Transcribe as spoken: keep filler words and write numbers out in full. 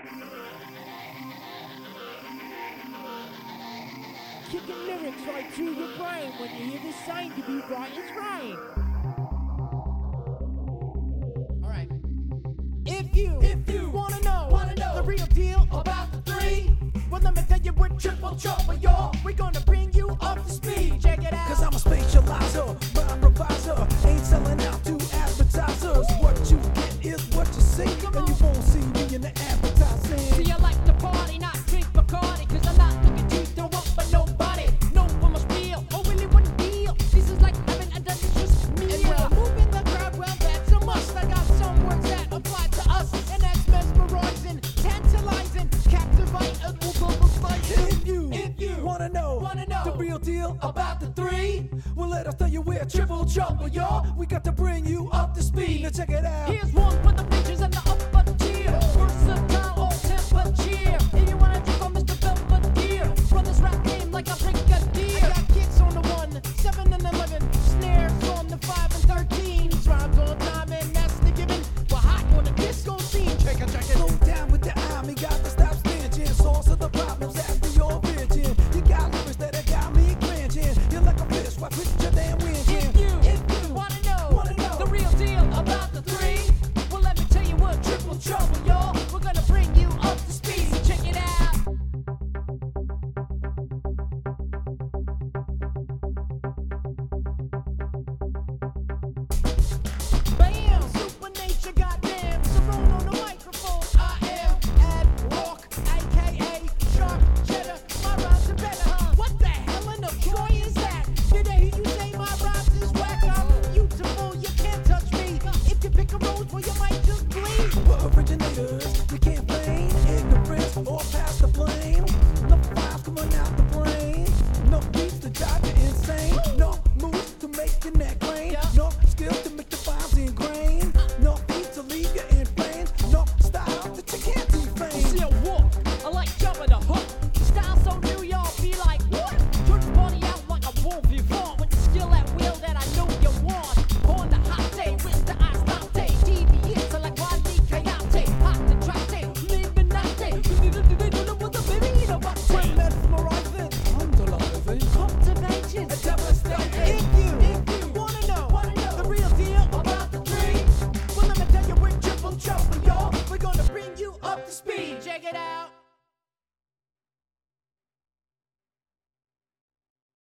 Kicking lyrics right through your brain when you hear this sign to be right as rain. Alright. If you, if you wanna know, wanna know the real deal about the three, well let me tell you we're triple trouble, y'all. We're gonna bring you up to speed. Check it out. Cause I'm a spatializer, my improviser, ain't selling out to advertisers. What you get is what you see, and you won't see me in the advertising. See, I like to party, not drink Bacardi, cause I'm not looking to throw up for nobody. No for my spiel, oh really what a deal. This is like having a delicious meal. And well, moving the crowd, well that's a must. I got some words that apply to us, and that's mesmerizing, tantalizing, captivating, If you, if you wanna know, wanna know the real deal about the three, well let us tell you we're triple trouble, y'all. We got to bring you up to speed. Now check it out. Here's one for the bleachers and the upper tier. Versatile, all temperature. If you wanna drink on Mister Belvedere, run this rap game like a brigadier. I got kicks on the one, seven and eleven, snares on the five and thirteen. Rhymes on time and that's the given. We're hot on the disco scene. Check it, check it. Slow down with the army, got to stop stinching. Source of the problems after your vision. You got lyrics that have got me cringing. You're like a fish, why quit your damn whinging? If you, if you wanna know, Wanna know the real deal about the three, well let me tell you we're triple trouble, y'all. We're gonna bring you up to speed. So check it out. Bam! Super nature, goddamn. Cerrone on the microphone. I am Ad Rock, aka Sharp Cheddar. My rhymes are better, huh? What the hell in the joy is that? Did I hear you say my rhymes is whack? I'm beautiful, you can't touch me. If you pick a road, well, you might just bleed. We're originators, you can't blame ignorance or pass the blame. No files coming out the brain, no beats to drive you insane, no moves to make your neck rain, no